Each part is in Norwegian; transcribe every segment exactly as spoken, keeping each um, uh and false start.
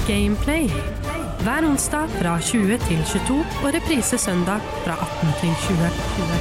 Gameplay. Hver onsdag fra tjue til tjueto og reprise søndag fra atten til tjue.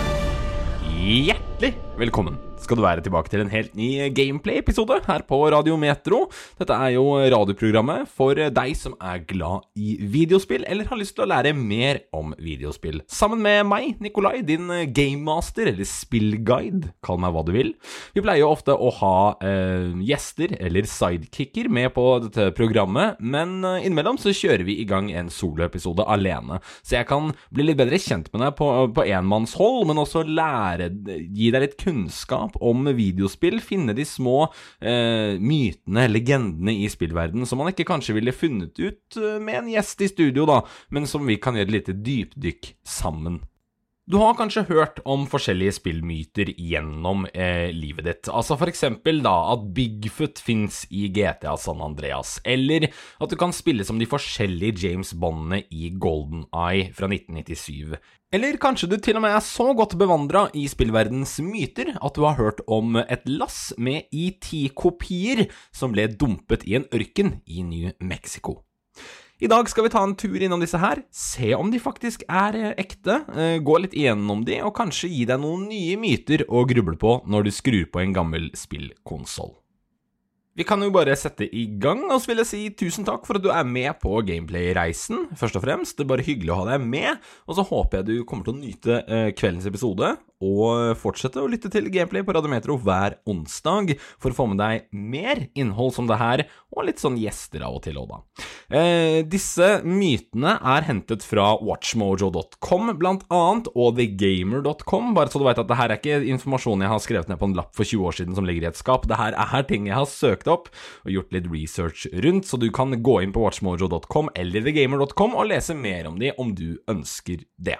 Hjertelig velkommen skal du være tilbake til en helt ny Gameplay-episode her på Radio Metro. Dette er jo radioprogrammet for deg som er glad i videospill, eller har lyst til å lære mer om videospill. Sammen med meg, Nikolai, din gamemaster, eller spillguide, kall meg hva du vil. Vi pleier jo ofte å ha eh, gjester, eller sidekicker, med på dette programmet, men innimellom så kjører vi i gang en soloepisode alene. Så jeg kan bli litt bedre kjent med deg på, på enmannshold, men også lære, gi deg litt kunnskap om videospill, finne de små eh, mytene, legendene i spillverdenen som man ikke kanskje ville funnet ut med en gjest i studio da, men som vi kan gjøre et lite dypdykk sammen. Du har kanskje hørt om forskjellige spillmyter gjennom eh, livet ditt. Altså for eksempel da at Bigfoot finnes i G T A San Andreas, eller at du kan spille som de forskjellige James Bondene i GoldenEye fra nitten nittisju. Eller kanskje du til og med er så godt bevandret i spillverdens myter at du har hørt om et lass med E T-kopier som ble dumpet i en ørken i New Mexico. I dag skal vi ta en tur innom disse her, se om de faktisk er ekte, gå litt igjennom de, og kanskje gi deg noen nye myter å gruble på når du skrur på en gammel spillkonsol. Vi kan jo bare sette i gang, og så vil jeg si tusen takk for at du er med på Gameplay-reisen. Først og fremst, det er bare hyggelig å ha deg med, og så håper jeg du kommer til å nyte eh, kveldens episode, og fortsette å lytte til Gameplay på Radio Metro hver onsdag, for å få med deg mer innhold som det her, og litt sånn gjester av og til også da. Eh, disse mytene er hentet fra watchmojo dot com blant annet, og the gamer dot com, bare så du vet at det her er ikke informasjon jeg har skrevet ned på en lapp for tjue år siden som ligger i et skap. Det her er ting jeg har søkt opp og gjort litt research rundt, så du kan gå inn på watchmojo dot com eller the gamer dot com og lese mer om de om du ønsker det.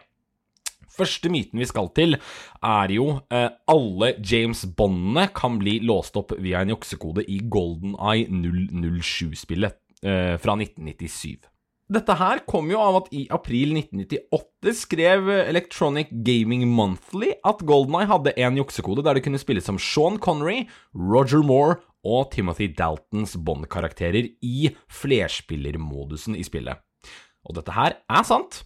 Første myten vi skal til er jo eh, alle James Bondene kan bli låst opp via en juksekode i GoldenEye null null sju-spillet eh, fra nitten nittisju. Dette her kom jo av at i april nitten nittiåtte skrev Electronic Gaming Monthly at GoldenEye hadde en juksekode der det kunne spilles som Sean Connery, Roger Moore og Timothy Daltons Bond-karakterer i flerspillermodusen i spillet. Og dette her er sant.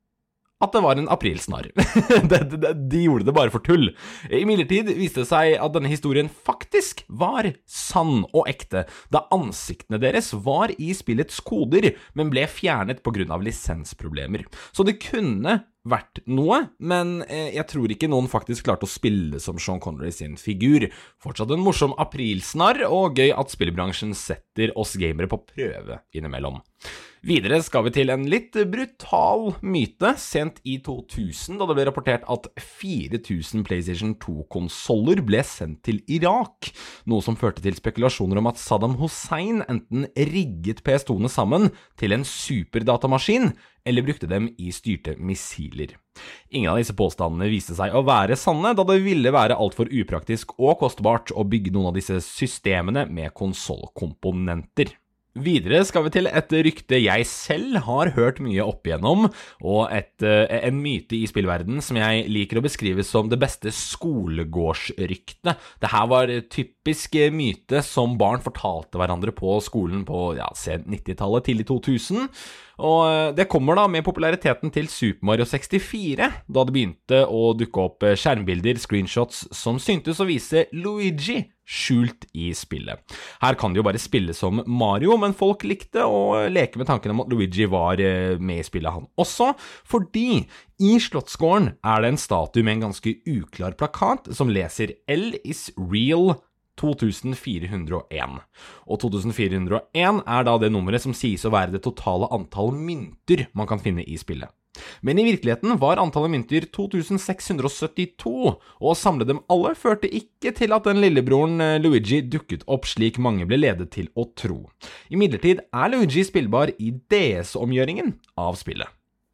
At det var en aprilsnarr. de, de, de gjorde det bare for tull. I midlertid viste det seg at denne historien faktisk var sann og ekte, da ansiktene deres var i spillets koder, men ble fjernet på grunn av lisensproblemer. Så det kunne vært noe, men jeg tror ikke noen faktisk klarte å spille som Sean Connery sin figur. Fortsatt en morsom aprilsnarr, og gøy at spillbransjen setter oss gamere på prøve innimellom. Videre skal vi til en litt brutal myte sent i to tusen, da det ble rapportert at fire tusen PlayStation to-konsoller ble sendt til Irak, noe som førte til spekulasjoner om at Saddam Hussein enten rigget P S to-ene sammen til en superdatamaskin, eller brukte dem i styrte missiler. Ingen av disse påstandene viste seg å være sanne, da det ville være alt for upraktisk og kostbart å bygge noen av disse systemene med konsolkomponenter. Videre skal vi til et rykte jeg selv har hørt mye opp igjennom, og et, en myte i spillverdenen som jeg liker å beskrive som det beste skolegårdsrykte. Det her var typisk myte som barn fortalte hverandre på skolen på ja, sent nittitallet til i to tusen, og det kommer da med populariteten til Super Mario sekstifire, da det begynte å dukke opp skjermbilder, screenshots, som syntes å vise Luigi skjult i spillet. Her kan det jo bare spille som Mario, men folk likte å leke med tanken om at Luigi var med i spillet han også, fordi i Slottsgården er det en statue med en ganske uklar plakat som leser L is real to tusen fire hundre og en. Og to tusen fire hundre og en er da det nummeret som sies å være det totale antall mynter man kan finne i spillet. Men i virkeligheten var antallet mynter to tusen seks hundre og syttito, og å samle dem alle førte ikke til at den lillebroren Luigi dukket opp slik mange ble ledet til å tro. I midlertid er Luigi spillbar i D S-omgjøringen av spillet.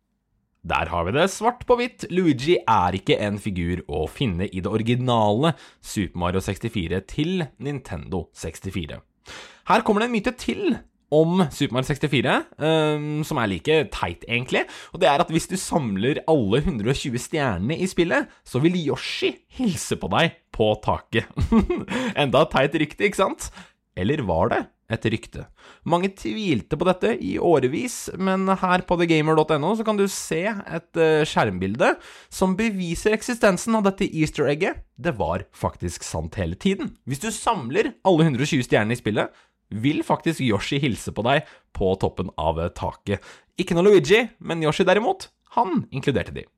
Der har vi det, svart på hvitt. Luigi er ikke en figur å finne i det originale Super Mario sekstifire til Nintendo sekstifire. Her kommer det en myte til om Super Mario sekstifire, um, som er like teit egentlig, og det er at hvis du samler alle hundre og tjue stjernene i spillet, så vil Yoshi hilse på deg på taket. Enda teit riktig, ikke sant? Eller var det et rykte. Mange tvilte på dette i årevis, men her på thegamer punktum no så kan du se et skjermbilde som beviser eksistensen av dette easter egget. Det var faktisk sant hele tiden. Hvis du samler alle hundre og tjue stjernene i spillet, vil faktisk Yoshi hilse på deg på toppen av taket. Ikke noe Luigi, men Yoshi derimot, han inkluderte de.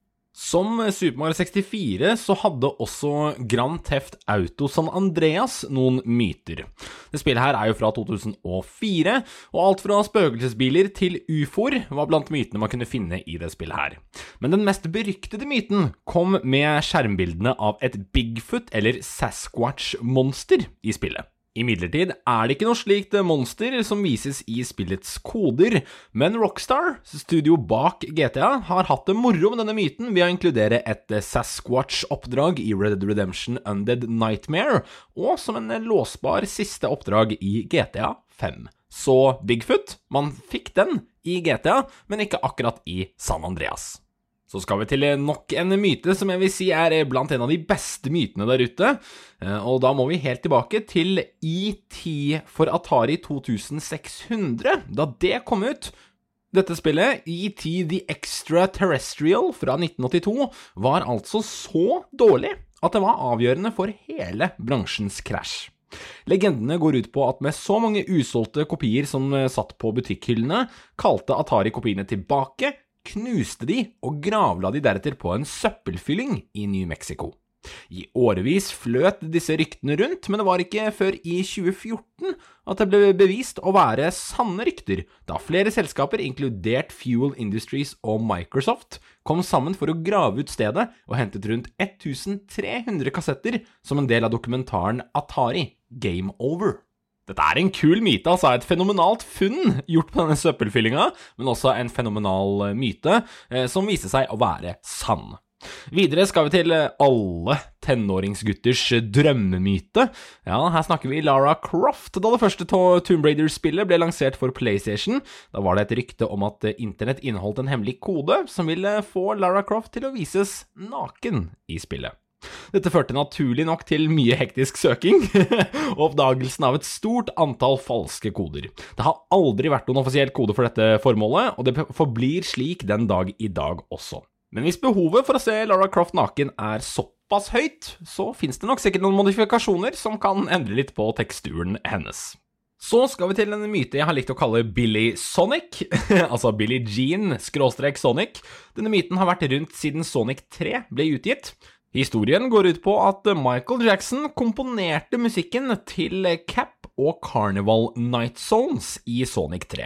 Som Super Mario sekstifire så hadde også Grand Theft Auto San Andreas noen myter. Det spillet her er jo fra to tusen og fire, og alt fra spøkelsesbiler til U F O-er var blant mytene man kunne finne i det spillet her. Men den mest beryktede myten kom med skjermbildene av et Bigfoot eller Sasquatch-monster i spillet. Imidlertid er det ikke noe slikt monster som vises i spillets koder, men Rockstar, studio bak G T A, har hatt det moro med denne myten ved å inkludere et Sasquatch-oppdrag i Red Dead Redemption Undead Nightmare, og som en låsbar siste oppdrag i G T A fem. Så Bigfoot, man fikk den i G T A, men ikke akkurat i San Andreas. Så skal vi til nok en myte som jeg vil si er blant en av de beste mytene der ute, og da må vi helt tilbake til E T for Atari to tusen seks hundre, da det kom ut. Dette spillet, E T The Extraterrestrial fra nitten åttito, var altså så dårlig at det var avgjørende for hele bransjens krasj. Legendene går ut på at med så mange usolgte kopier som satt på butikkhyllene, kalte Atari kopiene tilbake, knuste de og gravla de deretter på en søppelfylling i New Mexico. I årevis fløt disse ryktene rundt, men det var ikke før i tjue fjorten at det ble bevist å være sanne rykter, da flere selskaper, inkludert Fuel Industries og Microsoft, kom sammen for å grave ut stedet og hentet rundt tolv hundre kassetter som en del av dokumentaren Atari Game Over. Dette er en kul myte, altså et fenomenalt funn gjort på denne søppelfyllinga, men også en fenomenal myte eh, som viste seg å være sann. Videre skal vi til alle tenåringsgutters drømmemyte. Ja, her snakker vi Lara Croft. Da det første Tomb Raider-spillet ble lansert for PlayStation, da var det et rykte om at internett inneholdt en hemmelig kode som ville få Lara Croft til å vises naken i spillet. Dette førte naturlig nok til mye hektisk søking og oppdagelsen av et stort antall falske koder. Det har aldri vært noen offisiell kode for dette formålet, og det forblir slik den dag i dag også. Men hvis behovet for å se Lara Croft naken er såpass høyt, så finnes det nok sikkert noen modifikasjoner som kan endre litt på teksturen hennes. Så skal vi til en myte jeg har likt å kalle Billy Sonic, altså Billie Jean skråstrek Sonic. Denne myten har vært rundt siden Sonic tre ble utgitt. Historien går ut på at Michael Jackson komponerte musikken til Cap og Carnival Night Zones i Sonic tre.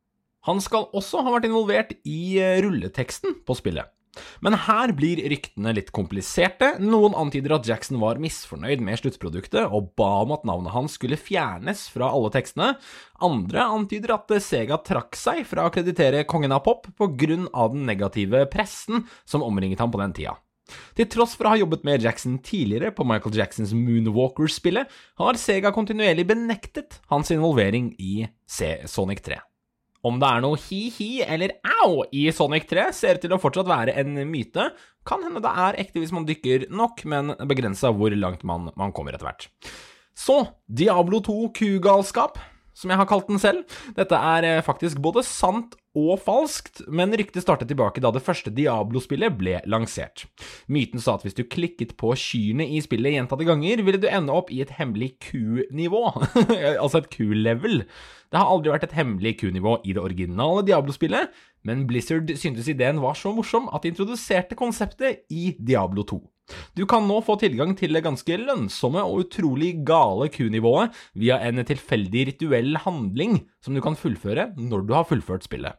Han skal også ha vært involvert i rulleteksten på spillet. Men her blir ryktene litt kompliserte. Noen antyder at Jackson var misfornøyd med sluttproduktet og ba om at navnet hans skulle fjernes fra alle tekstene. Andre antyder at Sega trakk seg fra å kreditere kongen av pop på grunn av den negative pressen som omringet ham på den tida. Til tross for å ha jobbet med Jackson tidligere på Michael Jacksons Moonwalker-spillet, har Sega kontinuerlig benektet hans involvering i Sonic tre. Om det er noe hi-hi eller au i Sonic tre ser til å fortsatt være en myte. Kan hende det er ekte hvis man dykker nok, men begrenset hvor langt man, man kommer etter hvert. Så, Diablo to kugalskap, som jeg har kalt den selv. Dette er faktisk både sant og falskt, men ryktet startet tilbake da det første Diablo-spillet ble lansert. Myten sa at hvis du klikket på kyrne i spillet gjentatte ganger, ville du ende opp i et hemmelig Q-nivå, altså et Q-level. Det har aldri vært et hemmelig Q-nivå i det originale Diablo-spillet, men Blizzard syntes ideen var så morsom at de introduserte konseptet i Diablo to. Du kan nå få tilgang til det ganske lønnsomme og utrolig gale Q-nivået via en tilfeldig rituell handling som du kan fullføre når du har fullført spillet.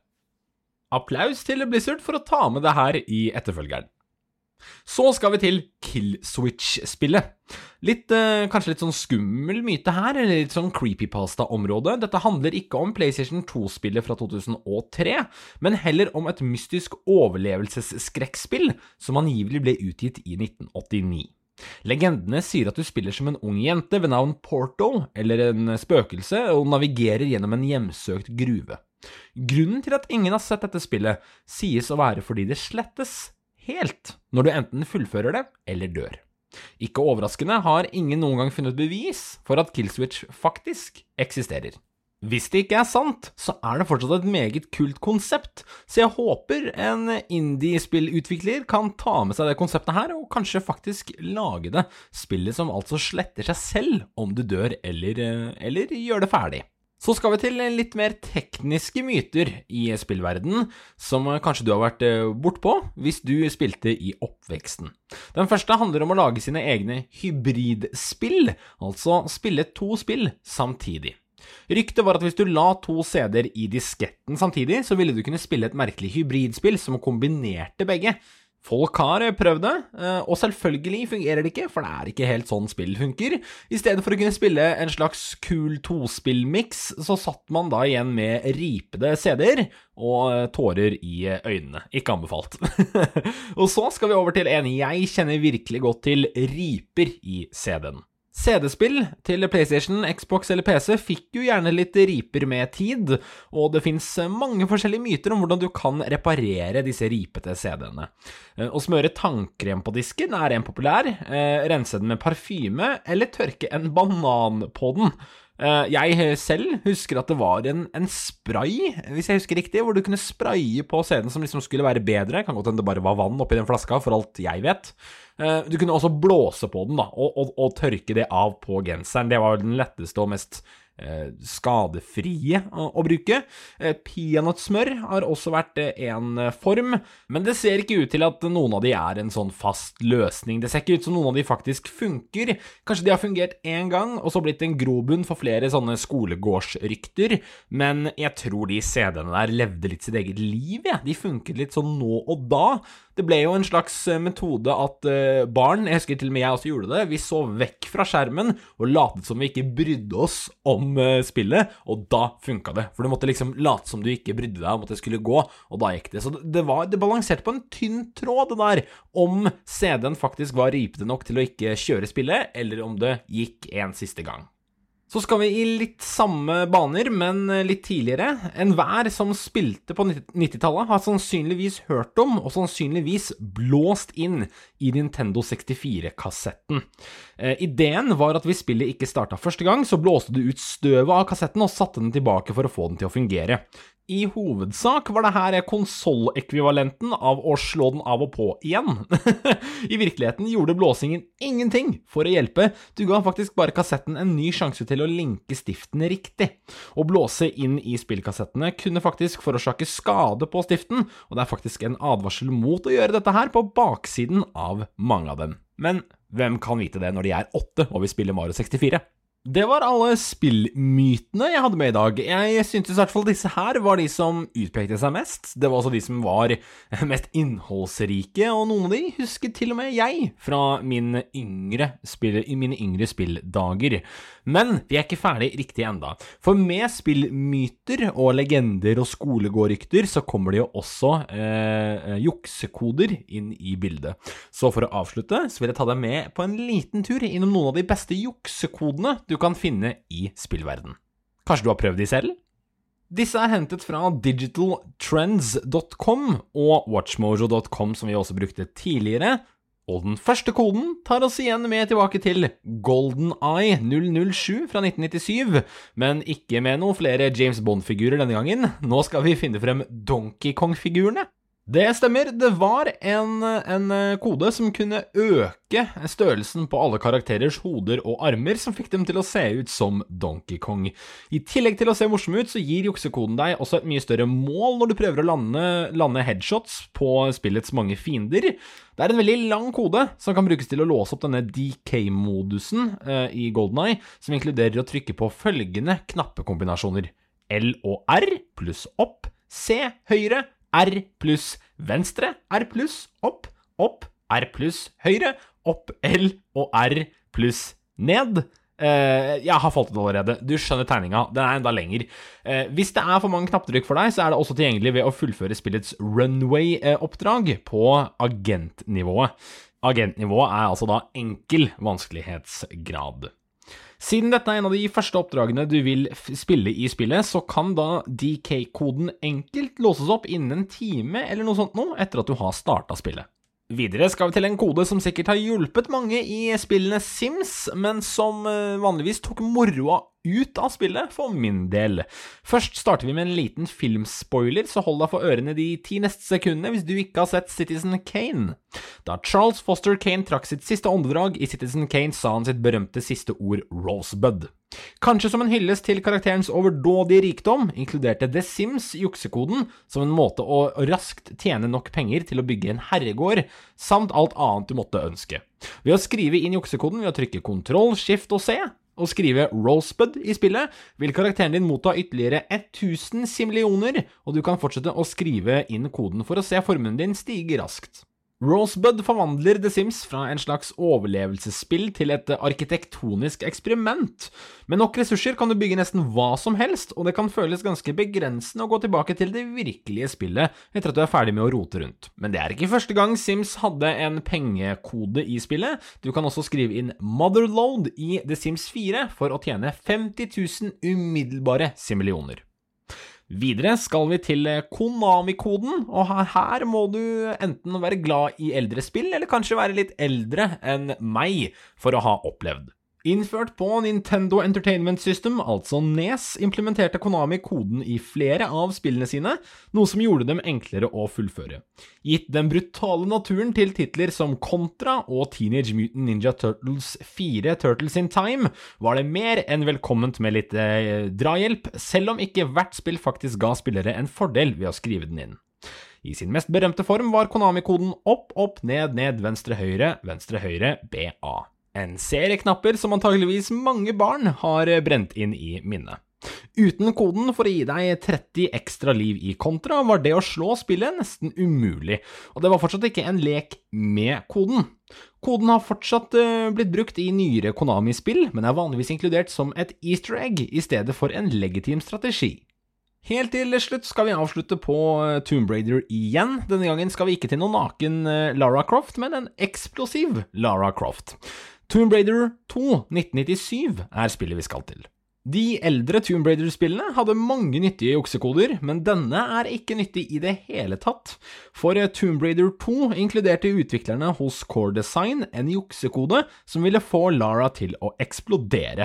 Applaus til Blizzard for å ta med det her i etterfølgeren. Så skal vi til Killswitch-spillet. Litt, eh, kanskje litt sånn skummel myte her, eller litt sånn creepypasta-område. Dette handler ikke om PlayStation to-spillet fra to tusen og tre, men heller om et mystisk overlevelsesskrekkspill som angivelig ble utgitt i nitten åttini. Legendene sier at du spiller som en ung jente ved navn Portal, eller en spøkelse, og navigerer gjennom en hjemsøkt gruve. Grunnen til at ingen har sett dette spillet sies å være fordi det slettes helt når du enten fullfører det eller dør. Ikke overraskende har ingen noen gang funnet bevis for at Killswitch faktisk eksisterer. Hvis det ikke er sant, så er det fortsatt et meget kult konsept, så jeg håper en indie-spillutvikler kan ta med seg det konseptet her, og kanskje faktisk lage det, spillet som altså sletter seg selv om du dør eller, eller gjør det ferdig. Så skal vi til litt mer tekniske myter i spillverden, som kanskje du har vært bortpå hvis du spilte i oppveksten. Den første handler om å lage sine egne hybridspill, altså spille to spill samtidig. Ryktet var at hvis du la to C D-er i disketten samtidig, så ville du kunne spille et merkelig hybridspill som kombinerte begge. Folk har prøvd det, og selvfølgelig fungerer det ikke, for det er ikke helt sånn spill funker. I stedet for å kunne spille en slags kul to-spill-mix, så satt man da igjen med ripede C D-er og tårer i øynene. Ikke anbefalt. Og så skal vi over til en jeg kjenner virkelig godt til, riper i C D-en. C D-spill til PlayStation, Xbox eller P C fikk jo gjerne litt riper med tid, og det finnes mange forskjellige myter om hvordan du kan reparere disse ripete C D-ene. Å smøre tannkrem på disken er en populær, rense den med parfyme, eller tørke en banan på den. Jeg selv husker at det var en, en spray, hvis jeg husker riktig, hvor du kunne spraye på C D-en som liksom skulle være bedre. Kan godt hende det bare var vann oppi den flaska, for alt jeg vet. Du kunne også blåse på den da, og, og, og tørke det av på genseren. Det var den letteste og mest eh, skadefrie å, å bruke. Eh, peanøttsmør har også vært eh, en form, men det ser ikke ut til at noen av de er en sånn fast løsning. Det ser ikke ut som noen av de faktisk funker. Kanskje de har fungert en gang, og så blitt en grobunn for flere sånne skolegårdsrykter, men jeg tror de C D-ene der levde litt sitt eget liv, ja. De funket litt sånn nå og da. Det ble jo en slags metode at uh, barn, jeg husker til og med jeg også gjorde det, vi så vekk fra skjermen og latet som vi ikke brydde oss om uh, spillet, og da funket det. For du måtte liksom late som du ikke brydde deg om at det skulle gå, og da gikk det. Så det, var, det balanserte på en tynn tråd det der, om C D-en faktisk var ripete nok til å ikke kjøre spillet, eller om det gikk en siste gang. Så skal vi i litt samme baner, men litt tidligere. Enhver som spilte på nittitallet har sannsynligvis hørt om, og sannsynligvis blåst inn i Nintendo sekstifire-kassetten. Eh, ideen var at hvis spillet ikke startet første gang, så blåste du ut støvet av kassetten og satte den tilbake for å få den til å fungere. I hovedsak var det her konsolekvivalenten av å slå den av og på igjen. I virkeligheten gjorde blåsingen ingenting for å hjelpe. Du ga faktisk bare kassetten en ny sjanse til å linke stiftene riktig. Å blåse inn i spillkassettene kunne faktisk forårsake skade på stiften, og det er faktisk en advarsel mot å gjøre dette her på baksiden av mange av dem. Men hvem kan vite det når de er åtte og vil spille Mario sekstifire? Det var alle spillmytene jeg hadde med i dag. Jeg syntes i hvert fall disse her var de som utpekte seg mest. Det var også de som var mest innholdsrike, og noen av de husket til og med jeg fra min yngre spill, i mine yngre spilldager. Men vi er ikke ferdig riktig enda. For med spillmyter og legender og skolegårdrykter så kommer det jo også eh, juksekoder inn i bildet. Så for å avslutte så vil jeg ta deg med på en liten tur innom noen av de beste juksekodene du kan finne i spillverden. Kanskje du har prøvd de selv? Disse er hentet fra digital trends dot com og watchmojo dot com, som vi også brukte tidligere. Og den første koden tar oss igjen med tilbake til GoldenEye null null sju fra nitten nittisju, men ikke med noen flere James Bond-figurer denne gangen. Nå skal vi finne frem Donkey Kong-figurene. Det stemmer, det var en, en kode som kunne øke størrelsen på alle karakterers hoder og armer, som fikk dem til å se ut som Donkey Kong. I tillegg til å se morsom ut, så gir juksekoden deg også et mye større mål når du prøver å lande, lande headshots på spillets mange fiender. Det er en veldig lang kode som kan brukes til å låse opp denne D K-modusen eh, i GoldenEye, som inkluderer å trykke på følgende knappekombinasjoner. L og R pluss opp, C høyre, R pluss venstre, R pluss opp, opp, R pluss høyre, opp, L og R pluss ned. Eh, jeg har fått det allerede. Du skjønner tegninga, den er enda lenger. Eh, hvis det er for mange knapptrykk for deg, så er det også tilgjengelig ved å fullføre spillets runway-oppdrag på agentnivået. Agentnivået er altså da enkel vanskelighetsgrad. Siden dette er en av de første oppdragene du vil spille i spillet, så kan da D K-koden enkelt låses opp innen en time eller noe sånt nå, etter at du har startet spillet. Videre skal vi til en kode som sikkert har hjulpet mange i spillene Sims, men som vanligvis tok moroa ut av spillet for min del. Først starter vi med en liten filmspoiler, så hold deg for ørene de ti neste sekundene hvis du ikke har sett Citizen Kane. Da Charles Foster Kane trakk sitt siste åndedrag i Citizen Kane, sa han sitt berømte siste ord Rosebud. Kanskje som en hyllest til karakterens overdådige rikdom, inkluderte The Sims juksekoden som en måte å raskt tjene nok penger til å bygge en herregård, samt alt annet du måtte ønske. Ved å skrive inn juksekoden ved å trykke Ctrl, Shift og C, og skrive Rosebud i spillet, vil karakteren din motta ytterligere tusen simillioner, og du kan fortsette å skrive inn koden for å se formuen din stige raskt. Rosebud forvandler The Sims fra en slags overlevelsesspill til et arkitektonisk eksperiment. Med nok ressurser kan du bygge nesten hva som helst, og det kan føles ganske begrensende å gå tilbake til det virkelige spillet etter at du er ferdig med å rote rundt. Men det er ikke første gang Sims hadde en pengekode i spillet. Du kan også skrive inn Motherload i The Sims fire for å tjene femti tusen umiddelbare simillioner. Videre skal vi til Konami-koden, og her må du enten være glad i eldre spill, eller kanskje være litt eldre enn meg for å ha opplevd. Innført på Nintendo Entertainment System, altså N E S, implementerte Konami koden i flere av spillene sine, noe som gjorde dem enklere å fullføre. Gitt den brutale naturen til titler som Contra og Teenage Mutant Ninja Turtles fire Turtles in Time, var det mer enn velkomment med litt eh, drahjelp, selv om ikke hvert spill faktisk ga spillere en fordel ved å skrive den inn. I sin mest berømte form var Konami-koden opp, opp, ned, ned, venstre, høyre, venstre, høyre, B A. En serie knapper som antageligvis mange barn har brent inn i minnet. Uten koden for å gi deg tretti ekstra liv i Contra var det å slå spillet nesten umulig, og det var fortsatt ikke en lek med koden. Koden har fortsatt uh, blitt brukt i nyere Konami-spill, men er vanligvis inkludert som et easter egg i stedet for en legitim strategi. Helt til slutt skal vi avslutte på Tomb Raider igjen. Denne gangen skal vi ikke til noen naken Lara Croft, men en eksplosiv Lara Croft. Tomb Raider to nitten nittisju er spillet vi skal til. De eldre Tomb Raider-spillene hadde mange nyttige juksekoder, men denne er ikke nyttig i det hele tatt. For Tomb Raider to inkluderte utviklerne hos Core Design en juksekode som ville få Lara til å eksplodere.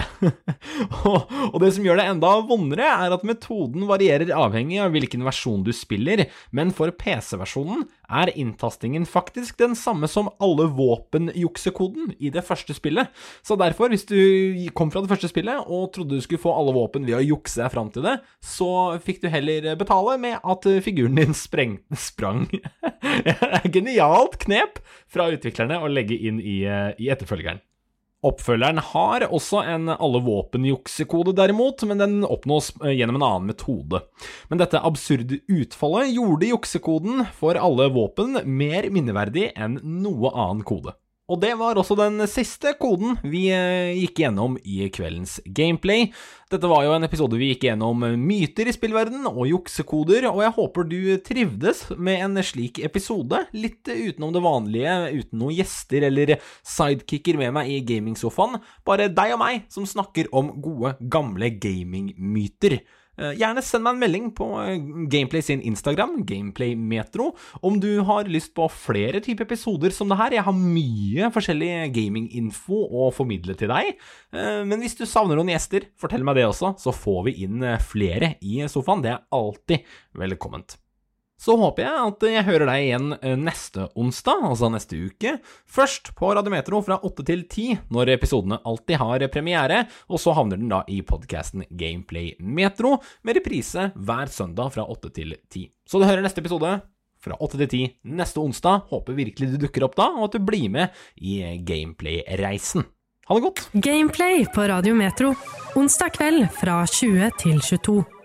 Og det som gjør det enda vondere er at metoden varierer avhengig av hvilken versjon du spiller, men for P C-versjonen er inntastingen faktisk den samme som alle våpenjuksekoden i det første spillet. Så derfor, hvis du kom fra det første spillet og trodde du skulle få alle våpen ved å jukse deg fram til det, så fikk du heller betale med at figuren din spreng, sprang. Genialt knep fra utviklerne å legge inn i, i etterfølgeren. Oppfølgeren har også en alle våpen-juksekode derimot, men den oppnås gjennom en annen metode. Men dette absurde utfallet gjorde juksekoden for alle våpen mer minneverdig enn noe annen kode. Og det var også den siste koden vi gikk gjennom i kveldens gameplay. Dette var jo en episode vi gikk gjennom myter i spillverden og juksekoder, og jeg håper du trivdes med en slik episode, litt utenom det vanlige, uten noen gjester eller sidekicker med meg i gamingsofaen, bare deg og meg som snakker om gode, gamle gamingmyter. Gjerne send meg en melding på Gameplay sin Instagram, GameplayMetro, om du har lyst på flere type episoder som det her. Jeg har mye forskjellig gaminginfo å formidle til deg, men hvis du savner noen gjester, fortell meg det også, så får vi inn flere i sofaen. Det er alltid velkomment. Så håper jeg at jeg hører deg igjen neste onsdag, altså neste uke. Først på Radio Metro fra åtte til ti, når episodene alltid har premiere, og så havner den da i podcasten Gameplay Metro, med reprise hver søndag fra åtte til ti. Så du hører neste episode fra åtte til ti neste onsdag. Håper virkelig du dukker opp da, og at du blir med i Gameplay-reisen. Ha det godt! Gameplay på Radio Metro, onsdag kveld fra tjue til tjueto.